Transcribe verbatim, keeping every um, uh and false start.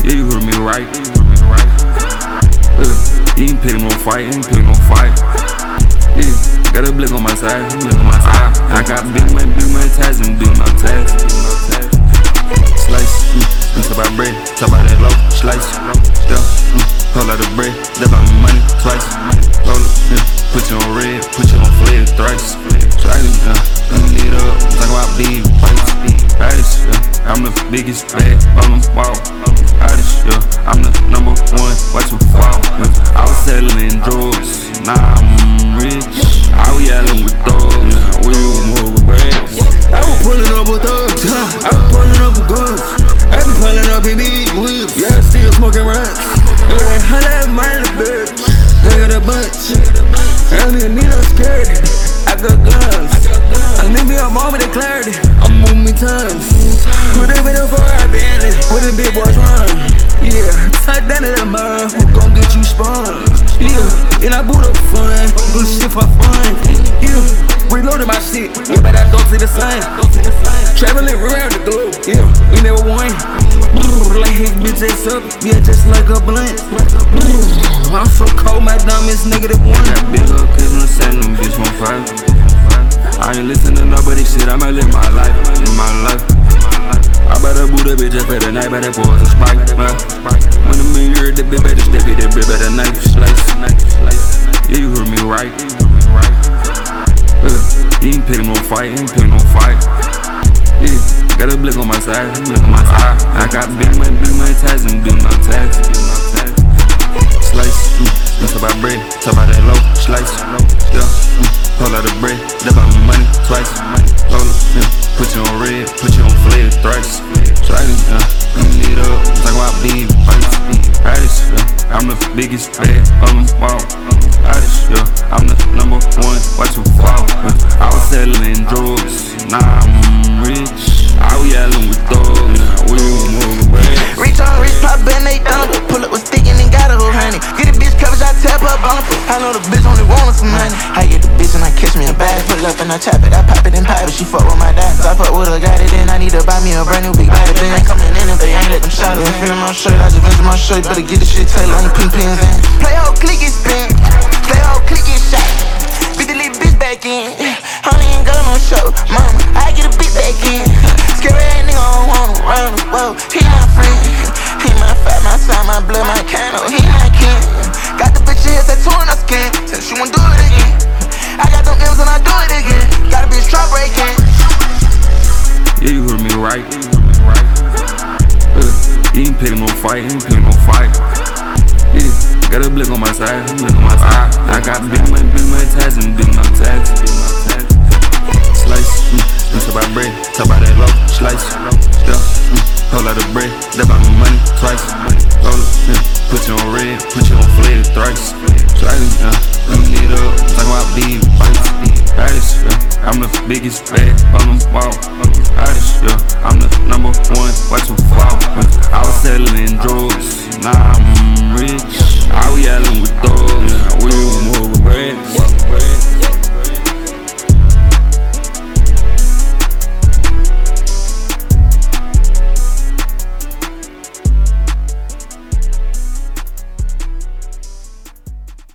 Yeah, you heard me right. Uh, you ain't picking no fight, you ain't picking no fight. Yeah, got a blick on my side, blick on my side. I got big money, big money ties and big my tags. Slice, mm, talk about bread, talk about that low. Slice, yeah, mm, hold out the bread, left out my money twice. Hold it, yeah, put you on red, put you on flared thrice. Try it, yeah, let me lead up, talk about big fights. Hottest, yeah, I'm the biggest bag on the wall. Hottest, yeah, I'm the number one, watch you fall. Yeah. I was selling drugs, now I'm rich. I was yelling with thugs, we were more with bread. I was pulling up with thugs, I was pulling up with guns. I been pulling up in big whips, yeah, still smoking rocks. Look at how that money, bitch. Look at the bunch. I don't even need no security. I got guns. I need me a moment of clarity. I'm moving me tons. Put it with a four I been it. Where the big boys run. Yeah, tight down to the mud. Who gon' get you spun? Yeah, and I boot up fun. Do shit for fun. Yeah, reloaded my shit. Yeah, but I go to the sun. Traveling around the globe. Yeah, we never won. Like his bitch ass up. Yeah, just like a blunt. I'm so cold, my diamonds negative one. Got big up, cause I'm setting them bitch on fire. I ain't listen to nobody shit, I might live my life, live my life. I better boot a bitch up at the night, but that boy's a spike. When I'm in here, the bitch better step it, that bitch better knife slice. Yeah, you heard me right. Uh, you ain't picking no fight, you ain't picking no fight. Yeah, got a blick on my side, blick on my side. I got big money, big money ties and big my tags. Slice, mm, talk about bread, talk about that low. Slice, yeah, mm, hold out the bread, left out my money twice. Hold it, yeah, put you on red, put you on flared thrice. Try it, yeah, let me lead up, talk about big fights. Hottest, yeah, I'm the biggest bag on the wall. Hottest, yeah, I'm the number one, watch you fall. Yeah. I was selling drugs, now I'm rich. I was yelling with thugs, we were moving bread. Reach on, reach, pop, bend, they down. Pull up with stick and then got a whole honey. Get a bitch coverage, I tap up on her. I know the bitch only want some money. I get the bitch and I catch me a bag. Pull up and I tap it, I pop it and pop it. She fuck with my diamonds, I fuck with her, got it in. I need to buy me a brand new big body. They ain't coming in if they ain't let them shot it. Ain't feeling my shirt, I just venture my shirt. Better get this shit tailored on the pin pins in. Play whole click get spin, play whole click get shot. Beat the little bitch back in. Honey ain't got no show, mama, I get a bitch back in. Scary ass nigga don't wanna run, whoa, he my friend. He my fat, my side, my blood, my candle, he my king. Got the bitch here tattoo on her skin, said she won't do it again. I got them M's and I do it again. Got a bitch trap breaking. Yeah, you heard me right. Uh, you ain't picking no fight, you ain't picking no fight. Yeah, got a blick on my side, blick on my side. I got big money, big money ties and big my tags. Slice, mm, talk about bread, talk about that low. Slice, yeah, mm, hold out the bread, left out my money twice. Hold it, yeah, put you on red, put you on flared thrice. Try it, yeah, let me lead up, talk about big fights. Hottest, yeah, I'm the biggest bag on the wall. Hottest, yeah, I'm the number one, watch you fall. I was selling drugs, now I'm rich. I was yelling with thugs, we were moving bread.